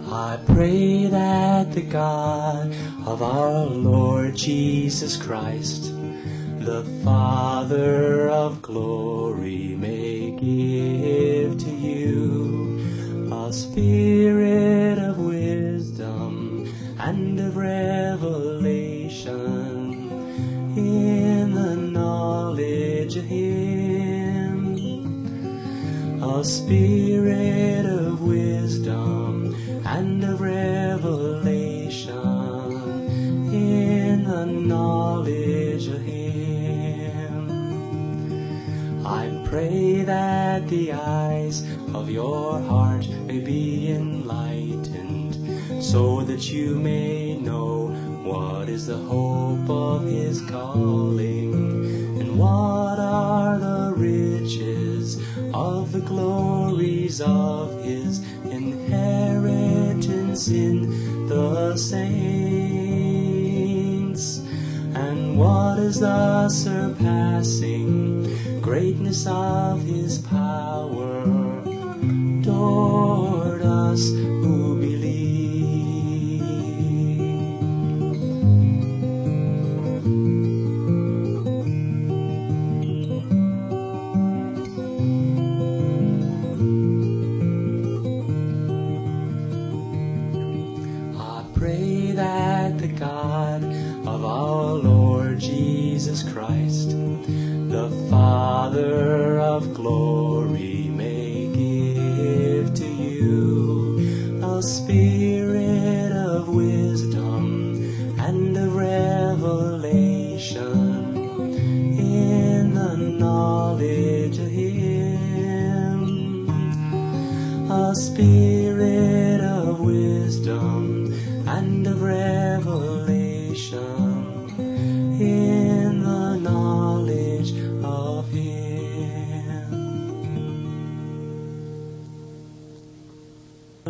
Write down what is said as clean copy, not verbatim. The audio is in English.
I pray that the God of our Lord Jesus Christ, the Father of glory, may give to you a spirit of wisdom and of revelation in the knowledge of Him, a spirit of wisdom and of revelation in the knowledge of Him. I pray that the eyes of your heart may be enlightened, so that you may know what is the hope of His calling, and what are the riches of the glories of His inheritance in the saints, and what is the surpassing greatness of His power toward us who believe. I pray that the God of our Lord Jesus Christ, the Father of glory, may give to you a spirit of wisdom and of revelation in the knowledge of Him, a spirit of wisdom and of revelation in